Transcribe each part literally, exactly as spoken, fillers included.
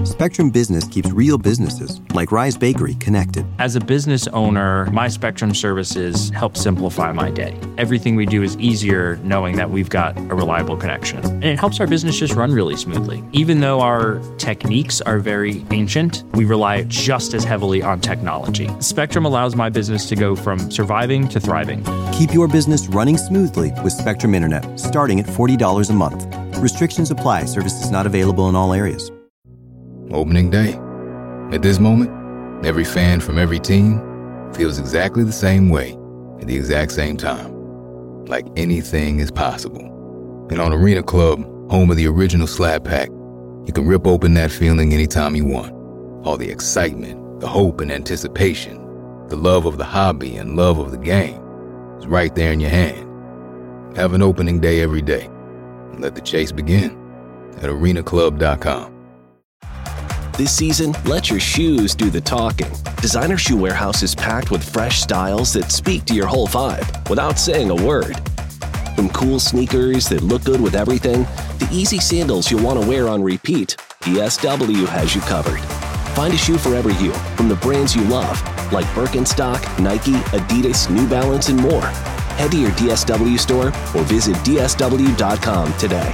Spectrum Business keeps real businesses, like Rise Bakery, connected. As a business owner, my Spectrum services help simplify my day. Everything we do is easier knowing that we've got a reliable connection. And it helps our business just run really smoothly. Even though our techniques are very ancient, we rely just as heavily on technology. Spectrum allows my business to go from surviving to thriving. Keep your business running smoothly with Spectrum Internet, starting at forty dollars a month. Restrictions apply. Services not available in all areas. Opening day. At this moment, every fan from every team feels exactly the same way at the exact same time. Like anything is possible. And on Arena Club, home of the original Slab Pack, you can rip open that feeling anytime you want. All the excitement, the hope and anticipation, the love of the hobby and love of the game is right there in your hand. Have an opening day every day. And let the chase begin at arena club dot com. This season, let your shoes do the talking. Designer Shoe Warehouse is packed with fresh styles that speak to your whole vibe without saying a word. From cool sneakers that look good with everything to easy sandals you'll want to wear on repeat, D S W has you covered. Find a shoe for every you from the brands you love, like Birkenstock, Nike, Adidas, New Balance, and more. Head to your D S W store or visit D S W dot com today.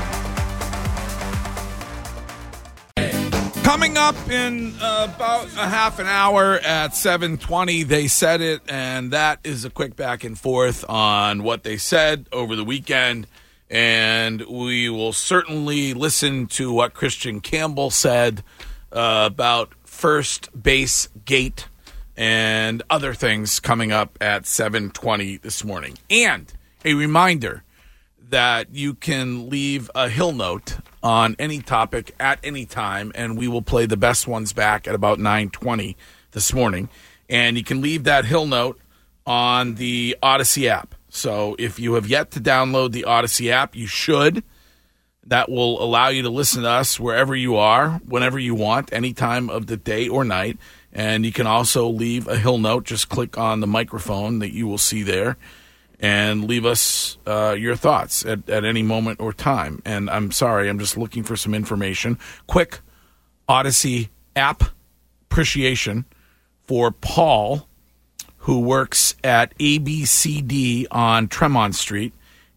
Coming up in uh, about a half an hour at seven twenty, They Said It, and that is a quick back and forth on what they said over the weekend, and we will certainly listen to what Christian Campbell said uh, about first base gate and other things coming up at seven twenty this morning. And a reminder that you can leave a Hill Note on any topic at any time, and we will play the best ones back at about nine twenty this morning. And you can leave that Hill Note on the Odyssey app. So if you have yet to download the Odyssey app, you should. That will allow you to listen to us wherever you are, whenever you want, any time of the day or night. And you can also leave a Hill Note. Just click on the microphone that you will see there and leave us uh, your thoughts at, at any moment or time. And I'm sorry, I'm just looking for some information. Quick Odyssey app appreciation for Paul, who works at A B C D on Tremont Street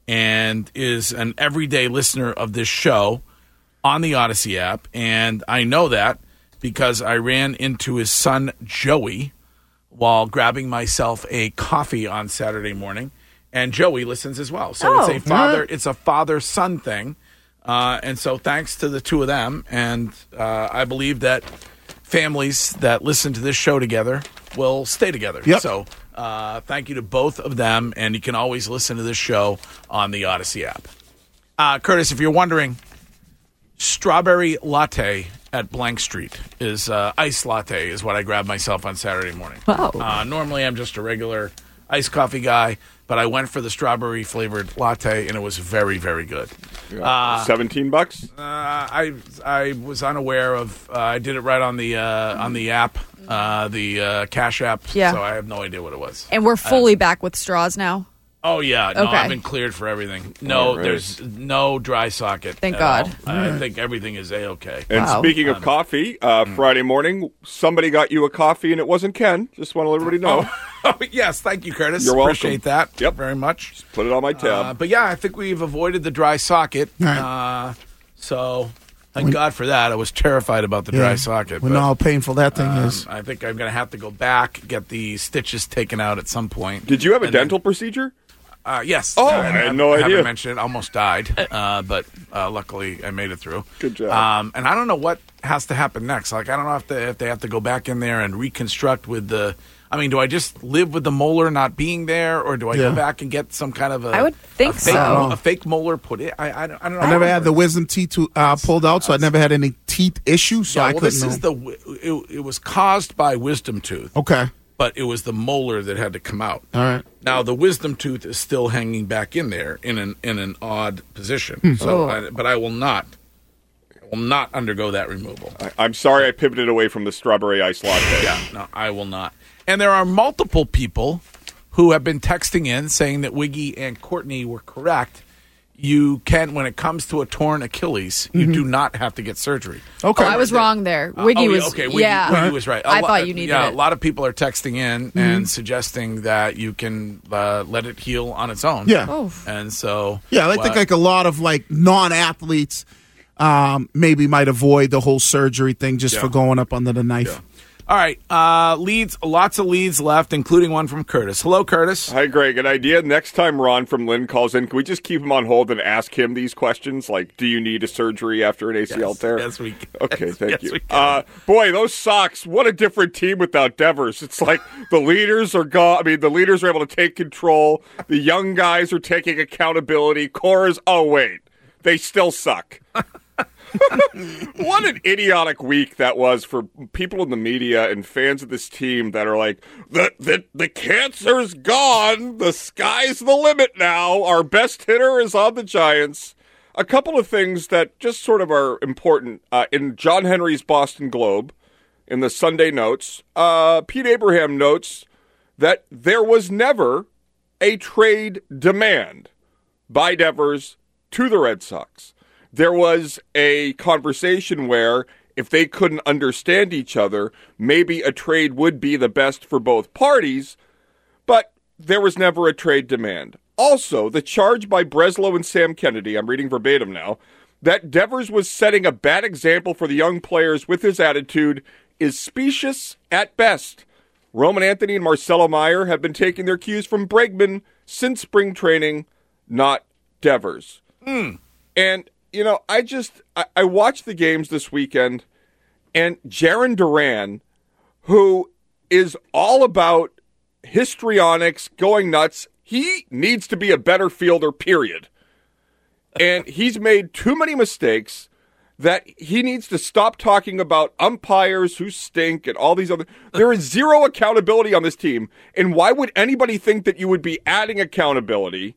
and is an everyday listener of this show on the Odyssey app. And I know that because I ran into his son, Joey, while grabbing myself a coffee on Saturday morning. And Joey listens as well. So oh, it's a father, yeah. it's a father-son thing. Uh, and so thanks to the two of them. And uh, I believe that families that listen to this show together will stay together. Yep. So uh, thank you to both of them. And you can always listen to this show on the Odyssey app. Uh, Curtis, if you're wondering, strawberry latte at Blank Street is uh, iced latte is what I grabbed myself on Saturday morning. Wow. Uh, normally I'm just a regular iced coffee guy, but I went for the strawberry flavored latte, and it was very, very good. Uh, Seventeen bucks. Uh, I I was unaware of. Uh, I did it right on the uh, on the app, uh, the uh, Cash app. Yeah. So I have no idea what it was. And we're fully uh, back with straws now. Oh yeah, no, okay. I've been cleared for everything. No, right. there's no dry socket. Thank at God. all. I think everything is a-okay. And wow. speaking of Um, coffee, uh, mm. Friday morning, somebody got you a coffee, and it wasn't Ken. Just want to let everybody know. Oh, yes, thank you, Curtis. You're welcome. Appreciate that Yep. very much. Just put it on my tab. Uh, but yeah, I think we've avoided the dry socket. Right. Uh, so thank God for that. I was terrified about the Yeah. dry socket. We but, know how painful that thing um, is. I think I'm going to have to go back, get the stitches taken out at some point. Did you have a And then- dental procedure? Uh, yes. Oh, Uh, I had no I idea. haven't mentioned it. Almost died, uh, but uh, luckily I made it through. Good job. Um, and I don't know what has to happen next. Like I don't know if they, if they have to go back in there and reconstruct with the. I mean, do I just live with the molar not being there, or do I Yeah. go back and get some kind of a? I would think a fake, so. A fake molar put in. I, I, don't- I don't know. I never had the wisdom teeth to, uh, pulled out, so I never had any teeth issues, so Yeah, I well, couldn't this know. is the. wi- It, it was caused by wisdom tooth, Okay. but it was the molar that had to come out. All right. Now the wisdom tooth is still hanging back in there in an in an odd position. So, Oh. I, but I will not, I will not undergo that removal. I, I'm sorry I pivoted away from the strawberry ice latte. Yeah, no, I will not. And there are multiple people who have been texting in saying that Wiggy and Courtney were correct. you can, when it comes to a torn Achilles, you mm-hmm. do not have to get surgery. Okay. Oh, I was wrong there. Wiggy uh, oh, was, okay, Wiggy, yeah. Wiggy was right. A I lo- thought you needed yeah, it. A lot of people are texting in mm-hmm. and suggesting that you can uh, let it heal on its own. Yeah. Oh. And so. Yeah, I well, think like a lot of like non-athletes um, maybe might avoid the whole surgery thing just yeah. for going up under the knife. Yeah. All right, uh, leads, lots of leads left, including one from Curtis. Hello, Curtis. Hi, Greg. An idea. Next time Ron from Lynn calls in, can we just keep him on hold and ask him these questions? Like, do you need a surgery after an A C L yes, tear? Yes, we can. Okay, yes, thank yes, you. We can. Uh, boy, those Sox, what a different team without Devers. It's like the leaders are gone. I mean, the leaders are able to take control. The young guys are taking accountability. Cora's, oh, wait, they still suck. What an idiotic week that was for people in the media and fans of this team that are like, the, the the cancer's gone. The sky's the limit now. Our best hitter is on the Giants. A couple of things that just sort of are important. Uh, in John Henry's Boston Globe, in the Sunday notes, uh, Pete Abraham notes that there was never a trade demand by Devers to the Red Sox. There was a conversation where if they couldn't understand each other, maybe a trade would be the best for both parties, but there was never a trade demand. Also, the charge by Breslow and Sam Kennedy, I'm reading verbatim now, that Devers was setting a bad example for the young players with his attitude is specious at best. Roman Anthony and Marcelo Meyer have been taking their cues from Bregman since spring training, not Devers. Mm. And you know, I just, I, I watched the games this weekend, and Jarren Duran, who is all about histrionics, going nuts, he needs to be a better fielder, period. And he's made too many mistakes that he needs to stop talking about umpires who stink and all these other. There is zero accountability on this team. And why would anybody think that you would be adding accountability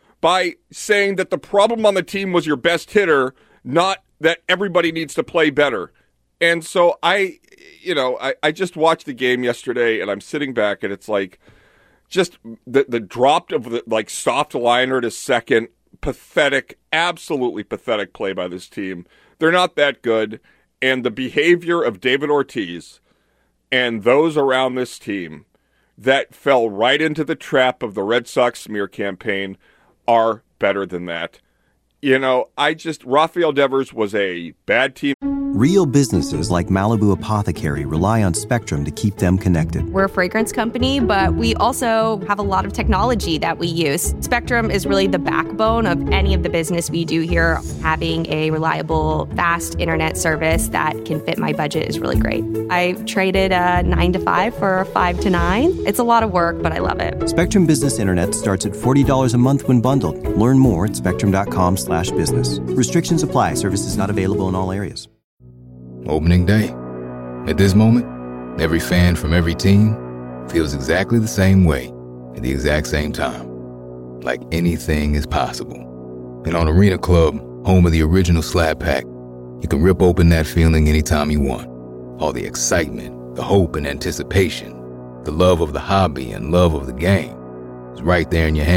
by saying that the problem on the team was your best hitter, not that everybody needs to play better? And so I, you know, I, I just watched the game yesterday, and I'm sitting back, and it's like just the the drop of the like soft liner to second, pathetic, absolutely pathetic play by this team. They're not that good, and the behavior of David Ortiz and those around this team that fell right into the trap of the Red Sox smear campaign are better than that. You know, I just, Rafael Devers was a bad team. Real businesses like Malibu Apothecary rely on Spectrum to keep them connected. We're a fragrance company, but we also have a lot of technology that we use. Spectrum is really the backbone of any of the business we do here. Having a reliable, fast internet service that can fit my budget is really great. I traded a nine to five for a five to nine. It's a lot of work, but I love it. Spectrum Business Internet starts at forty dollars a month when bundled. Learn more at spectrum.com slash business. Restrictions apply. Services not available in all areas. Opening day. At this moment, every fan from every team feels exactly the same way at the exact same time. Like anything is possible. And on Arena Club, home of the original Slab Pack, you can rip open that feeling anytime you want. All the excitement, the hope and anticipation, the love of the hobby and love of the game is right there in your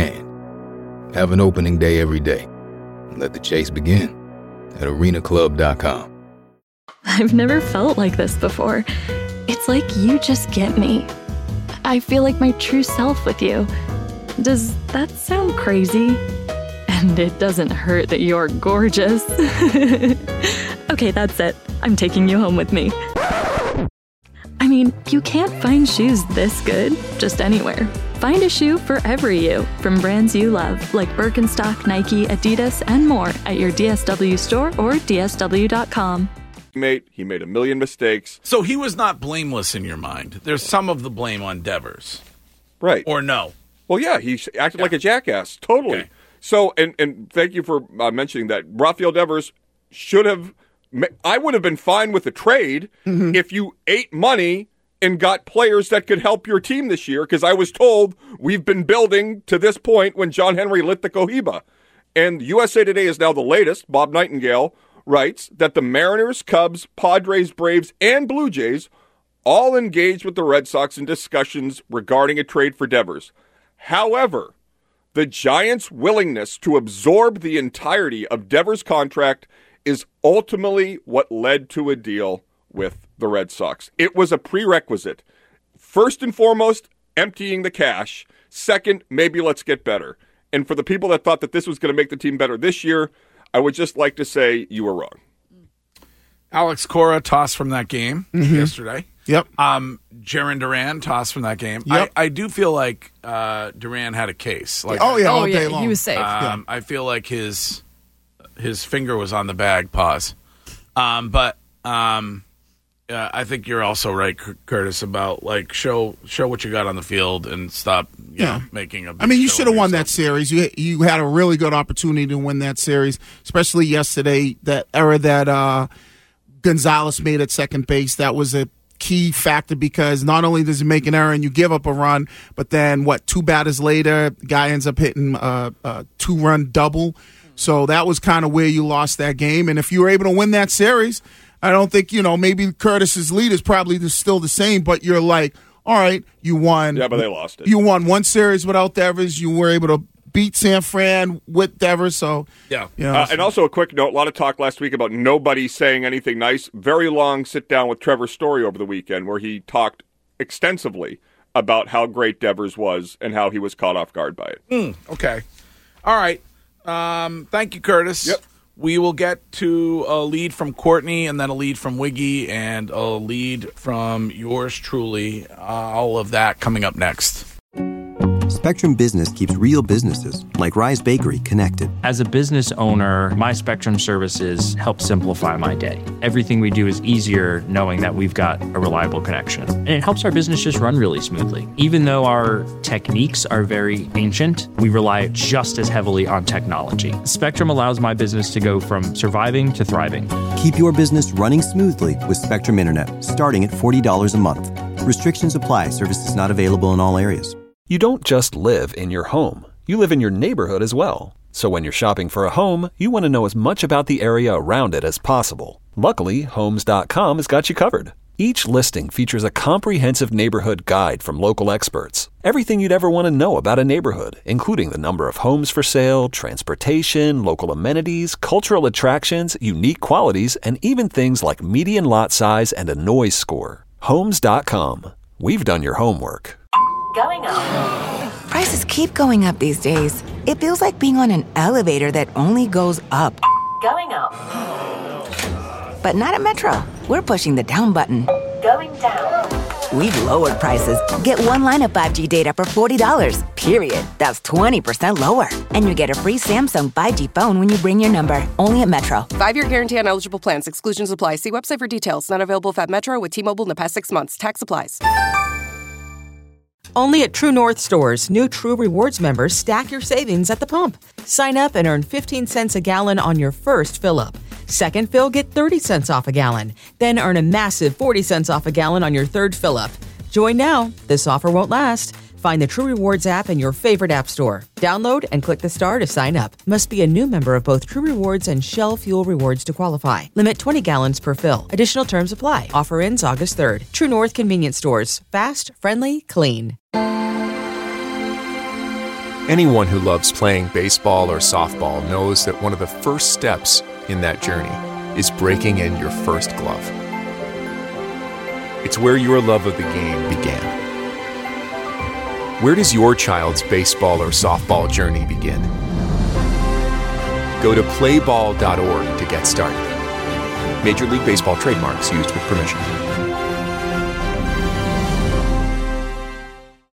hand. Have an opening day every day. And let the chase begin at arena club dot com. I've never felt like this before. It's like you just get me. I feel like my true self with you. Does that sound crazy? And it doesn't hurt that you're gorgeous. Okay, that's it. I'm taking you home with me. I mean, you can't find shoes this good just anywhere. Find a shoe for every you from brands you love, like Birkenstock, Nike, Adidas, and more at your D S W store or D S W dot com. Mate, he made a million mistakes. So he was not blameless in your mind. There's some of the blame on Devers. Right. Or no? Well, yeah, he acted yeah. like a jackass. Totally. Okay. So, and, and thank you for uh, mentioning that. Rafael Devers should have, I would have been fine with the trade mm-hmm. if you ate money and got players that could help your team this year, because I was told we've been building to this point when John Henry lit the Cohiba. And U S A Today is now the latest. Bob Nightingale writes that the Mariners, Cubs, Padres, Braves, and Blue Jays all engaged with the Red Sox in discussions regarding a trade for Devers. However, The Giants' willingness to absorb the entirety of Devers' contract is ultimately what led to a deal with the Red Sox. It was a prerequisite. First and foremost, emptying the cash. Second, maybe let's get better. And for the people that thought that this was going to make the team better this year, I would just like to say you were wrong. Alex Cora tossed from that game mm-hmm. yesterday. Yep. Um, Jarren Duran tossed from that game. Yep. I, I do feel like uh, Duran had a case. Like, oh, yeah, all oh, day yeah, long. He was safe. Um, yeah. I feel like his his finger was on the bag. Pause. Um, but um, uh, I think you're also right, Curtis, about like show show what you got on the field and stop you yeah. know, making a big I mean, you show should have of won yourself. that series. You you had a really good opportunity to win that series, especially yesterday. That error that uh, Gonzalez made at second base, that was a key factor because not only does he make an error and you give up a run, but then what, two batters later, guy ends up hitting a, a two-run double. So that was kind of where you lost that game. And if you were able to win that series, I don't think, you know, maybe Curtis's lead is probably still the same, but you're like, all right, you won. Yeah, but they lost it. You won one series without Devers. You were able to beat San Fran with Devers. So yeah. You know, uh, so. And also a quick note, a lot of talk last week about nobody saying anything nice. Very long sit down with Trevor Story over the weekend where he talked extensively about how great Devers was and how he was caught off guard by it. Mm, okay. All right. Um, thank you, Curtis. Yep. We will get to a lead from Courtney and then a lead from Wiggy and a lead from yours truly. Uh, all of that coming up next. Spectrum Business keeps real businesses, like Rise Bakery, connected. As a business owner, my Spectrum services help simplify my day. Everything we do is easier knowing that we've got a reliable connection. And it helps our business just run really smoothly. Even though our techniques are very ancient, we rely just as heavily on technology. Spectrum allows my business to go from surviving to thriving. Keep your business running smoothly with Spectrum Internet, starting at forty dollars a month. Restrictions apply. Services not available in all areas. You don't just live in your home. You live in your neighborhood as well. So when you're shopping for a home, you want to know as much about the area around it as possible. Luckily, Homes dot com has got you covered. Each listing features a comprehensive neighborhood guide from local experts. Everything you'd ever want to know about a neighborhood, including the number of homes for sale, transportation, local amenities, cultural attractions, unique qualities, and even things like median lot size and a noise score. Homes dot com. We've done your homework. Going up. Prices keep going up these days. It feels like being on an elevator that only goes up. Going up. But not at Metro. We're pushing the down button. Going down. We've lowered prices. Get one line of five G data for forty dollars, period. That's twenty percent lower. And you get a free Samsung five G phone when you bring your number. Only at Metro. Five-year guarantee on eligible plans. Exclusions apply. See website for details. Not available if at Metro with T-Mobile in the past six months. Tax applies. Only at True North stores, new True Rewards members stack your savings at the pump. Sign up and earn fifteen cents a gallon on your first fill-up. Second fill, get thirty cents off a gallon. Then earn a massive forty cents off a gallon on your third fill-up. Join now. This offer won't last. Find the True Rewards app in your favorite app store. Download and click the star to sign up. Must be a new member of both True Rewards and Shell Fuel Rewards to qualify. Limit twenty gallons per fill. Additional terms apply. Offer ends August third. True North Convenience Stores. Fast, friendly, clean. Anyone who loves playing baseball or softball knows that one of the first steps in that journey is breaking in your first glove. It's where your love of the game began. Where does your child's baseball or softball journey begin? Go to play ball dot org to get started. Major League Baseball trademarks used with permission.